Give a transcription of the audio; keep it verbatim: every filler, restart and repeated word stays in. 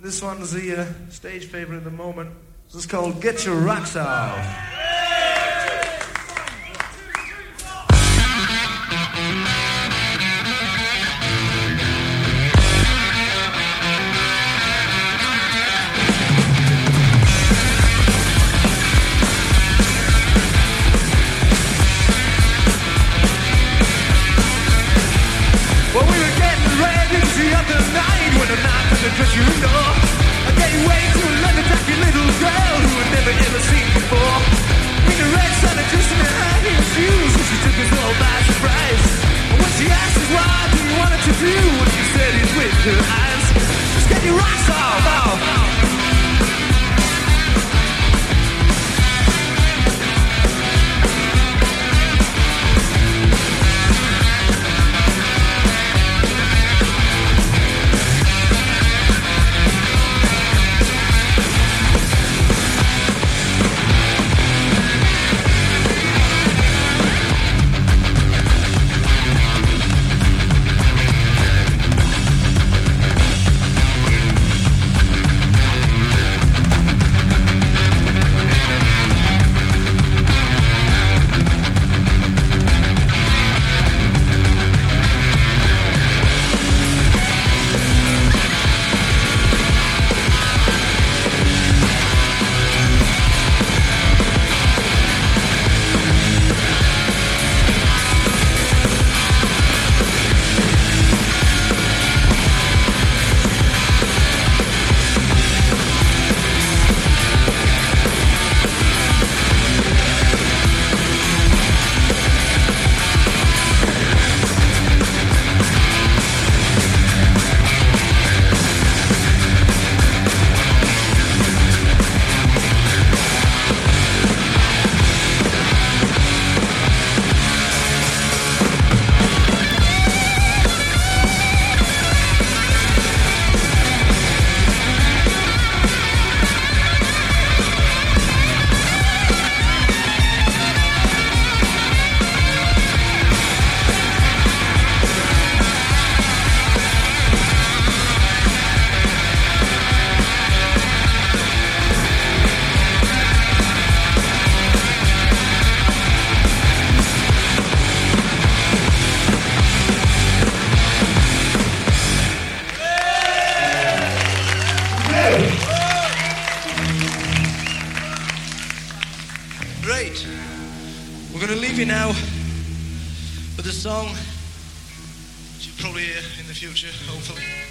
This one's the uh, stage favorite at the moment. This is called Get Your Rocks Off. The other night when I knocked on the dressing room door, I gave way to a leather-jacket little girl who I'd never ever seen before. In a red sandal dress and her high-heel shoes, and she took us all by surprise. And when she asked us what do you want her to do, what she said is with her eyes, just get your rocks off, off, off. Right, we're going to leave you now with a song which you'll probably hear in the future, hopefully.